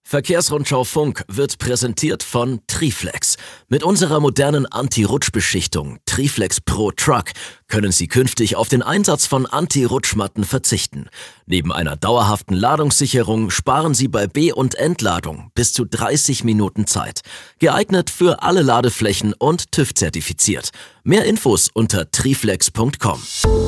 Verkehrsrundschau Funk wird präsentiert von Triflex. Mit unserer modernen Anti-Rutsch-Beschichtung Triflex Pro Truck können Sie künftig auf den Einsatz von Anti-Rutschmatten verzichten. Neben einer dauerhaften Ladungssicherung sparen Sie bei B- und Entladung bis zu 30 Minuten Zeit. Geeignet für alle Ladeflächen und TÜV-zertifiziert. Mehr Infos unter triflex.com.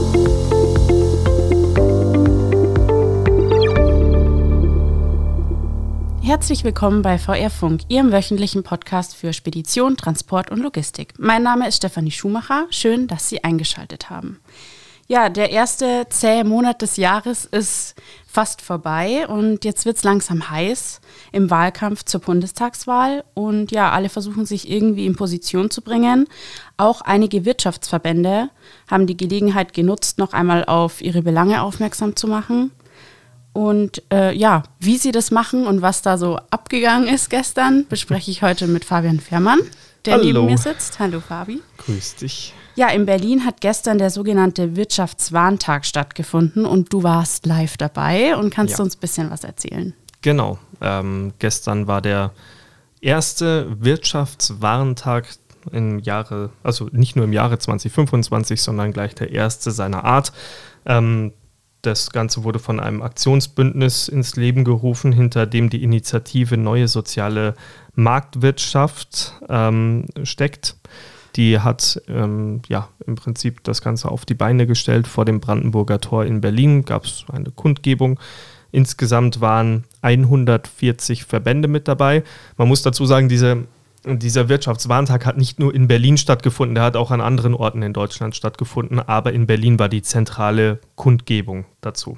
Herzlich willkommen bei VR Funk, Ihrem wöchentlichen Podcast für Spedition, Transport und Logistik. Mein Name ist Stefanie Schumacher. Schön, dass Sie eingeschaltet haben. Ja, der erste zähe Monat des Jahres ist fast vorbei und jetzt wird es langsam heiß im Wahlkampf zur Bundestagswahl. Und ja, alle versuchen sich irgendwie in Position zu bringen. Auch einige Wirtschaftsverbände haben die Gelegenheit genutzt, noch einmal auf ihre Belange aufmerksam zu machen. Und wie sie das machen und was da so abgegangen ist gestern, bespreche ich heute mit Fabian Fährmann, der neben mir sitzt. Hallo Fabi. Grüß dich. Ja, in Berlin hat gestern der sogenannte Wirtschaftswarntag stattgefunden und du warst live dabei und kannst uns ein bisschen was erzählen. Genau, gestern war der erste Wirtschaftswarntag im Jahre, also nicht nur im Jahre 2025, sondern gleich der erste seiner Art. Das Ganze wurde von einem Aktionsbündnis ins Leben gerufen, hinter dem die Initiative Neue Soziale Marktwirtschaft steckt. Die hat im Prinzip das Ganze auf die Beine gestellt. Vor dem Brandenburger Tor in Berlin gab es eine Kundgebung. Insgesamt waren 140 Verbände mit dabei. Man muss dazu sagen, dieser Wirtschaftswarntag hat nicht nur in Berlin stattgefunden, der hat auch an anderen Orten in Deutschland stattgefunden, aber in Berlin war die zentrale Kundgebung dazu.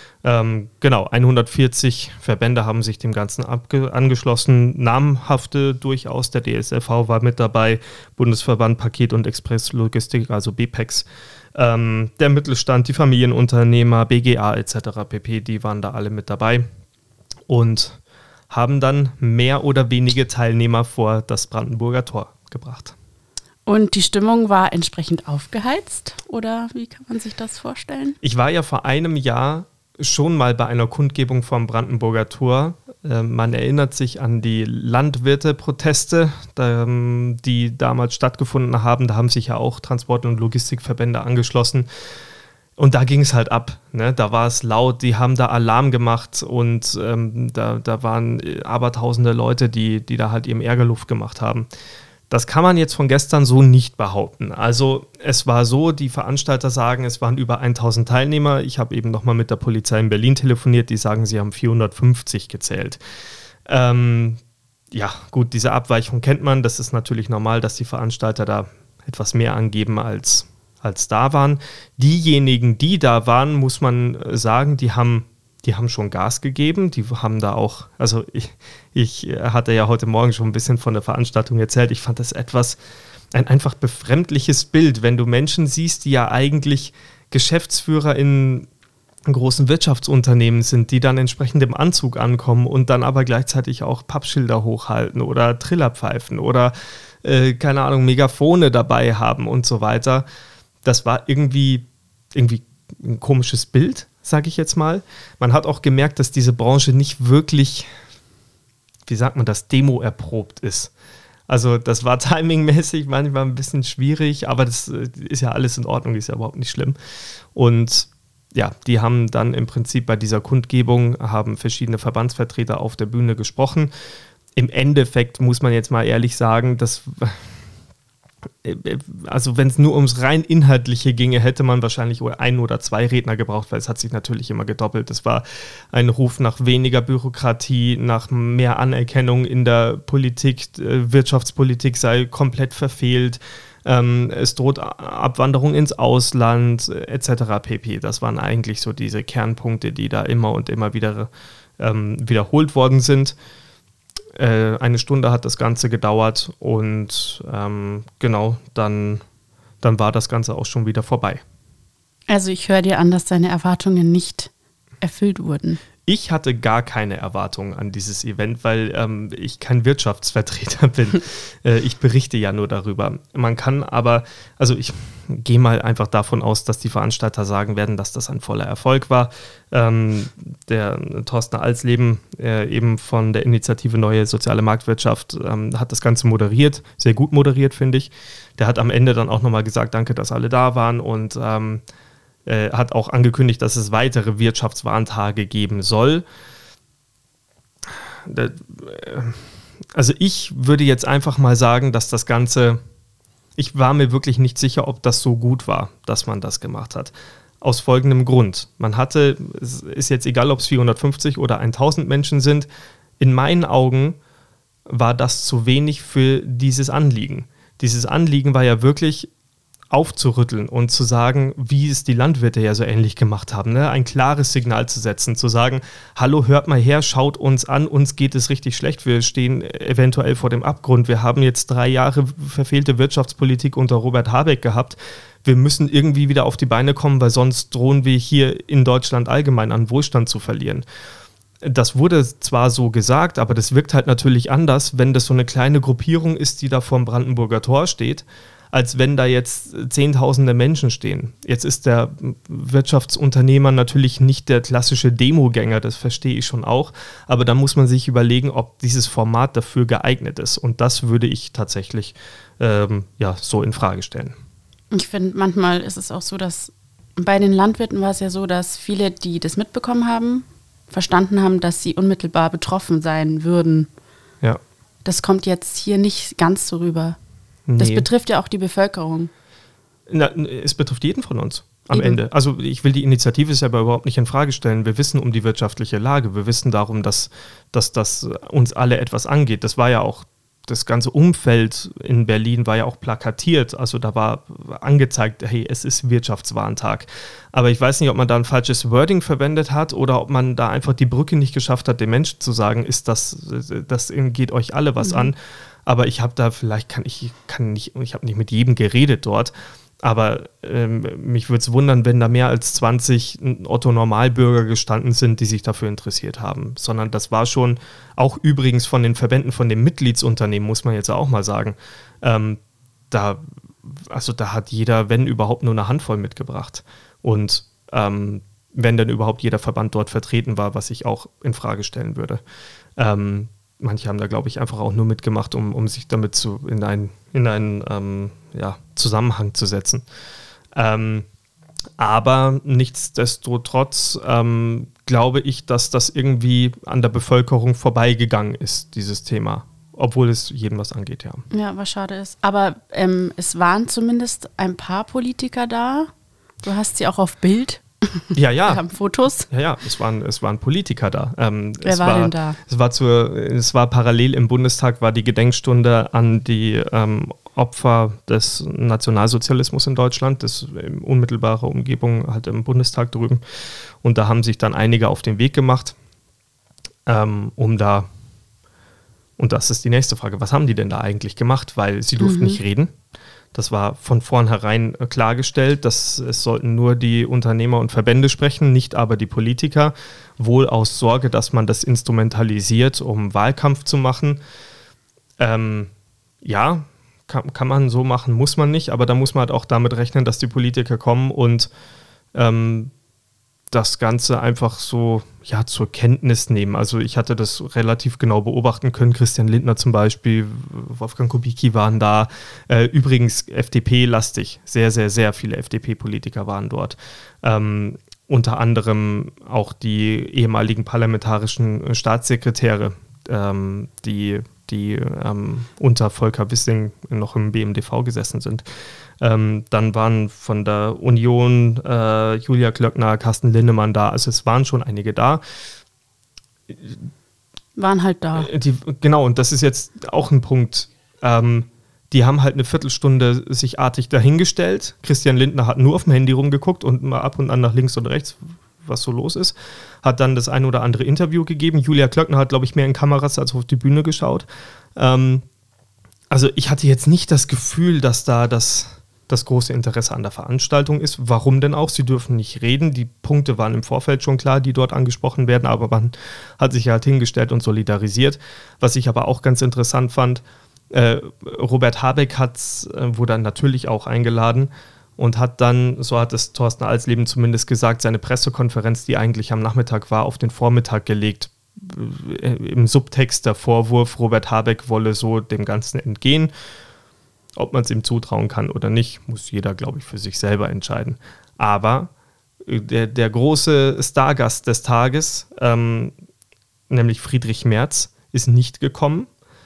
140 Verbände haben sich dem Ganzen angeschlossen, namhafte durchaus, der DSLV war mit dabei, Bundesverband Paket- und Expresslogistik, also BPEX, der Mittelstand, die Familienunternehmer, BGA etc. pp., die waren da alle mit dabei und haben dann mehr oder wenige Teilnehmer vor das Brandenburger Tor gebracht. Und die Stimmung war entsprechend aufgeheizt? Oder wie kann man sich das vorstellen? Ich war ja vor einem Jahr schon mal bei einer Kundgebung vom Brandenburger Tor. Man erinnert sich an die Landwirte-Proteste, die damals stattgefunden haben. Da haben sich ja auch Transport- und Logistikverbände angeschlossen. Und da ging es halt ab, ne? Da war es laut, die haben da Alarm gemacht und da waren abertausende Leute, die da halt eben Ärgerluft gemacht haben. Das kann man jetzt von gestern so nicht behaupten. Also es war so, die Veranstalter sagen, es waren über 1000 Teilnehmer. Ich habe eben nochmal mit der Polizei in Berlin telefoniert, die sagen, sie haben 450 gezählt. Gut, diese Abweichung kennt man. Das ist natürlich normal, dass die Veranstalter da etwas mehr angeben als da waren. Diejenigen, die da waren, muss man sagen, die haben schon Gas gegeben. Die haben da auch, also ich hatte ja heute Morgen schon ein bisschen von der Veranstaltung erzählt. Ich fand das ein einfach befremdliches Bild, wenn du Menschen siehst, die ja eigentlich Geschäftsführer in großen Wirtschaftsunternehmen sind, die dann entsprechend im Anzug ankommen und dann aber gleichzeitig auch Pappschilder hochhalten oder Trillerpfeifen oder keine Ahnung, Megafone dabei haben und so weiter. Das war irgendwie ein komisches Bild, sage ich jetzt mal. Man hat auch gemerkt, dass diese Branche nicht wirklich, wie sagt man das, demo-erprobt ist. Also das war timingmäßig manchmal ein bisschen schwierig, aber das ist ja alles in Ordnung, ist ja überhaupt nicht schlimm. Und ja, die haben dann im Prinzip bei dieser Kundgebung, haben verschiedene Verbandsvertreter auf der Bühne gesprochen. Im Endeffekt muss man jetzt mal ehrlich sagen, also wenn es nur ums rein Inhaltliche ginge, hätte man wahrscheinlich ein oder zwei Redner gebraucht, weil es hat sich natürlich immer gedoppelt. Es war ein Ruf nach weniger Bürokratie, nach mehr Anerkennung in der Politik. Wirtschaftspolitik sei komplett verfehlt. Es droht Abwanderung ins Ausland etc. pp. Das waren eigentlich so diese Kernpunkte, die da immer und immer wieder wiederholt worden sind. Eine Stunde hat das Ganze gedauert und dann war das Ganze auch schon wieder vorbei. Also ich höre dir an, dass deine Erwartungen nicht erfüllt wurden. Ich hatte gar keine Erwartungen an dieses Event, weil ich kein Wirtschaftsvertreter bin. Ich berichte ja nur darüber. Man kann aber, also ich gehe mal einfach davon aus, dass die Veranstalter sagen werden, dass das ein voller Erfolg war. Der Thorsten Alsleben, eben von der Initiative Neue Soziale Marktwirtschaft, hat das Ganze moderiert, sehr gut moderiert, finde ich. Der hat am Ende dann auch nochmal gesagt, danke, dass alle da waren und hat auch angekündigt, dass es weitere Wirtschaftswarntage geben soll. Also ich würde jetzt einfach mal sagen, dass das Ganze, ich war mir wirklich nicht sicher, ob das so gut war, dass man das gemacht hat. Aus folgendem Grund. Man hatte, es ist jetzt egal, ob es 450 oder 1000 Menschen sind, in meinen Augen war das zu wenig für dieses Anliegen. Dieses Anliegen war ja wirklich aufzurütteln und zu sagen, wie es die Landwirte ja so ähnlich gemacht haben, ne? Ein klares Signal zu setzen, zu sagen, hallo, hört mal her, schaut uns an, uns geht es richtig schlecht, wir stehen eventuell vor dem Abgrund, wir haben jetzt 3 Jahre verfehlte Wirtschaftspolitik unter Robert Habeck gehabt, wir müssen irgendwie wieder auf die Beine kommen, weil sonst drohen wir hier in Deutschland allgemein an Wohlstand zu verlieren. Das wurde zwar so gesagt, aber das wirkt halt natürlich anders, wenn das so eine kleine Gruppierung ist, die da vor dem Brandenburger Tor steht, als wenn da jetzt Zehntausende Menschen stehen. Jetzt ist der Wirtschaftsunternehmer natürlich nicht der klassische Demogänger, das verstehe ich schon auch, aber da muss man sich überlegen, ob dieses Format dafür geeignet ist und das würde ich tatsächlich so in Frage stellen. Ich finde, manchmal ist es auch so, dass bei den Landwirten war es ja so, dass viele, die das mitbekommen haben, verstanden haben, dass sie unmittelbar betroffen sein würden. Ja. Das kommt jetzt hier nicht ganz so rüber. Das betrifft ja auch die Bevölkerung. Es betrifft jeden von uns am Ende. Also ich will die Initiative selber überhaupt nicht in Frage stellen. Wir wissen um die wirtschaftliche Lage. Wir wissen darum, dass das uns alle etwas angeht. Das war ja auch, das ganze Umfeld in Berlin war ja auch plakatiert. Also da war angezeigt, hey, es ist Wirtschaftswarntag. Aber ich weiß nicht, ob man da ein falsches Wording verwendet hat oder ob man da einfach die Brücke nicht geschafft hat, den Menschen zu sagen, das geht euch alle was an. Aber ich habe da vielleicht, ich habe nicht mit jedem geredet dort, aber mich würde es wundern, wenn da mehr als 20 Otto-Normalbürger gestanden sind, die sich dafür interessiert haben. Sondern das war schon, auch übrigens von den Verbänden, von den Mitgliedsunternehmen, muss man jetzt auch mal sagen, da hat jeder, wenn überhaupt, nur eine Handvoll mitgebracht. Und wenn dann überhaupt jeder Verband dort vertreten war, was ich auch in Frage stellen würde. Manche haben da, glaube ich, einfach auch nur mitgemacht, um sich damit in einen Zusammenhang zu setzen. Aber nichtsdestotrotz glaube ich, dass das irgendwie an der Bevölkerung vorbeigegangen ist, dieses Thema. Obwohl es jedem was angeht, ja. Ja, was schade ist. Aber es waren zumindest ein paar Politiker da. Du hast sie auch auf Bild. Ja. Wir haben Fotos. Ja, es waren Politiker da. Wer war denn da? Es war parallel im Bundestag, war die Gedenkstunde an die Opfer des Nationalsozialismus in Deutschland, das in unmittelbarer Umgebung halt im Bundestag drüben. Und da haben sich dann einige auf den Weg gemacht, und das ist die nächste Frage, was haben die denn da eigentlich gemacht? Weil sie durften nicht reden. Das war von vornherein klargestellt, dass es sollten nur die Unternehmer und Verbände sprechen, nicht aber die Politiker, wohl aus Sorge, dass man das instrumentalisiert, um Wahlkampf zu machen. Kann man so machen, muss man nicht, aber da muss man halt auch damit rechnen, dass die Politiker kommen und das Ganze einfach so zur Kenntnis nehmen. Also ich hatte das relativ genau beobachten können. Christian Lindner zum Beispiel, Wolfgang Kubicki waren da. Übrigens FDP-lastig. Sehr, sehr, sehr viele FDP-Politiker waren dort. Unter anderem auch die ehemaligen parlamentarischen Staatssekretäre, die unter Volker Wissing noch im BMDV gesessen sind. Dann waren von der Union Julia Klöckner, Carsten Linnemann da. Also es waren schon einige da. Waren halt da. Genau, und das ist jetzt auch ein Punkt. Die haben halt eine Viertelstunde sich artig dahingestellt. Christian Lindner hat nur auf dem Handy rumgeguckt und mal ab und an nach links und rechts, was so los ist. Hat dann das ein oder andere Interview gegeben. Julia Klöckner hat, glaube ich, mehr in Kameras als auf die Bühne geschaut. Also ich hatte jetzt nicht das Gefühl, dass das große Interesse an der Veranstaltung ist. Warum denn auch? Sie dürfen nicht reden. Die Punkte waren im Vorfeld schon klar, die dort angesprochen werden, aber man hat sich halt hingestellt und solidarisiert. Was ich aber auch ganz interessant fand, Robert Habeck wurde dann natürlich auch eingeladen und hat dann, so hat es Thorsten Alsleben zumindest gesagt, seine Pressekonferenz, die eigentlich am Nachmittag war, auf den Vormittag gelegt. Im Subtext der Vorwurf, Robert Habeck wolle so dem Ganzen entgehen. Ob man es ihm zutrauen kann oder nicht, muss jeder, glaube ich, für sich selber entscheiden. Aber der große Stargast des Tages, nämlich Friedrich Merz, ist nicht gekommen.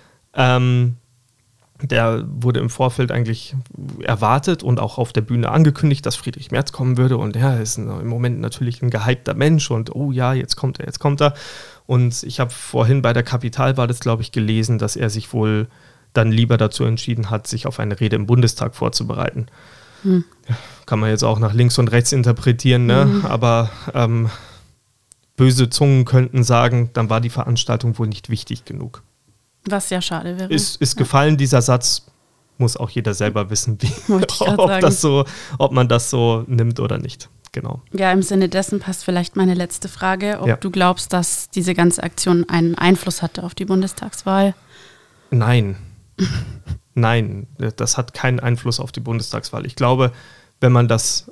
Der wurde im Vorfeld eigentlich erwartet und auch auf der Bühne angekündigt, dass Friedrich Merz kommen würde. Und er ist im Moment natürlich ein gehypter Mensch und oh ja, jetzt kommt er. Und ich habe vorhin bei der Kapital, war das glaube ich, gelesen, dass er sich wohl dann lieber dazu entschieden hat, sich auf eine Rede im Bundestag vorzubereiten. Ja, kann man jetzt auch nach links und rechts interpretieren, ne? Aber böse Zungen könnten sagen, dann war die Veranstaltung wohl nicht wichtig genug. Was ja schade wäre. Ist gefallen, dieser Satz, muss auch jeder selber wissen, ob man das so nimmt oder nicht. Genau. Ja, im Sinne dessen passt vielleicht meine letzte Frage, ob du glaubst, dass diese ganze Aktion einen Einfluss hatte auf die Bundestagswahl? Nein. Nein, das hat keinen Einfluss auf die Bundestagswahl. Ich glaube, wenn man das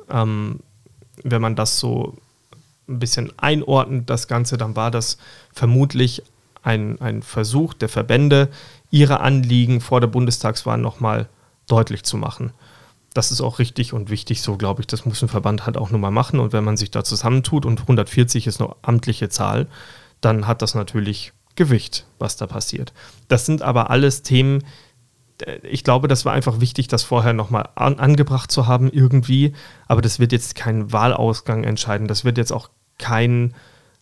so ein bisschen einordnet, das Ganze, dann war das vermutlich ein Versuch der Verbände, ihre Anliegen vor der Bundestagswahl nochmal deutlich zu machen. Das ist auch richtig und wichtig, so glaube ich, das muss ein Verband halt auch nur mal machen. Und wenn man sich da zusammentut und 140 ist eine amtliche Zahl, dann hat das natürlich Gewicht, was da passiert. Das sind aber alles Themen, ich glaube, das war einfach wichtig, das vorher nochmal angebracht zu haben irgendwie, aber das wird jetzt keinen Wahlausgang entscheiden, das wird jetzt auch keine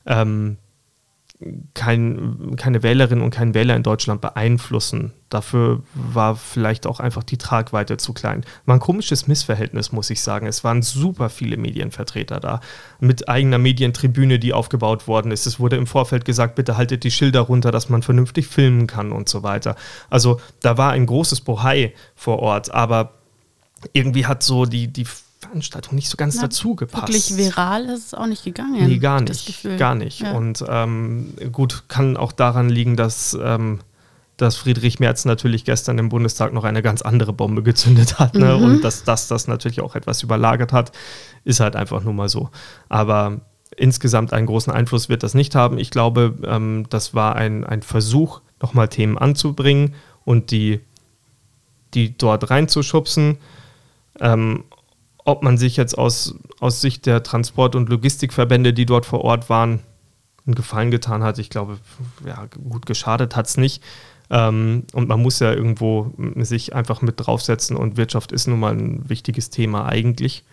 Wählerin und kein Wähler in Deutschland beeinflussen. Dafür war vielleicht auch einfach die Tragweite zu klein. War ein komisches Missverhältnis, muss ich sagen. Es waren super viele Medienvertreter da, mit eigener Medientribüne, die aufgebaut worden ist. Es wurde im Vorfeld gesagt, bitte haltet die Schilder runter, dass man vernünftig filmen kann und so weiter. Also da war ein großes Bohai vor Ort, aber irgendwie hat so die Veranstaltung nicht so ganz dazu gepasst. Wirklich viral ist es auch nicht gegangen. Nee, gar nicht. Ja. Und gut, kann auch daran liegen, dass Friedrich Merz natürlich gestern im Bundestag noch eine ganz andere Bombe gezündet hat, ne? Und dass das natürlich auch etwas überlagert hat, ist halt einfach nur mal so. Aber insgesamt einen großen Einfluss wird das nicht haben. Ich glaube, das war ein Versuch, nochmal Themen anzubringen und die dort reinzuschubsen. Ob man sich jetzt aus Sicht der Transport- und Logistikverbände, die dort vor Ort waren, einen Gefallen getan hat, ich glaube, ja, gut geschadet hat es nicht. Und man muss ja irgendwo sich einfach mit draufsetzen und Wirtschaft ist nun mal ein wichtiges Thema eigentlich.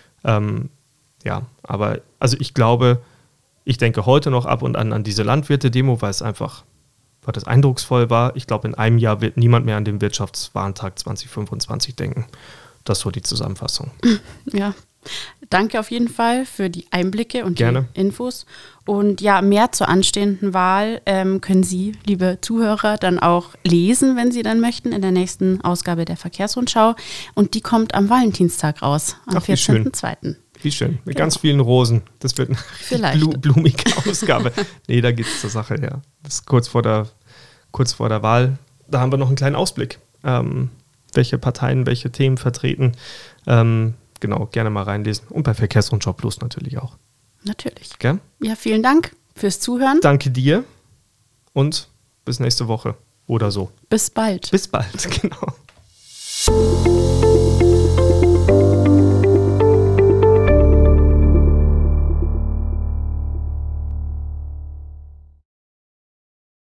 Ja, aber also ich denke heute noch ab und an diese Landwirte-Demo, weil das eindrucksvoll war. Ich glaube, in einem Jahr wird niemand mehr an den Wirtschaftswarntag 2025 denken. Das ist so die Zusammenfassung. Ja, danke auf jeden Fall für die Einblicke und Gerne. Die Infos. Und ja, mehr zur anstehenden Wahl können Sie, liebe Zuhörer, dann auch lesen, wenn Sie dann möchten, in der nächsten Ausgabe der Verkehrsrundschau. Und die kommt am Valentinstag raus, am 14.02. Wie schön, mit ganz vielen Rosen. Das wird eine blumige Ausgabe. Nee, da geht es zur Sache, ja. Das ist kurz vor der Wahl. Da haben wir noch einen kleinen Ausblick. Welche Parteien, welche Themen vertreten. Genau, gerne mal reinlesen. Und bei Verkehrsrundschau Plus natürlich auch. Natürlich. Gell? Ja, vielen Dank fürs Zuhören. Danke dir und bis nächste Woche oder so. Bis bald. Bis bald, genau.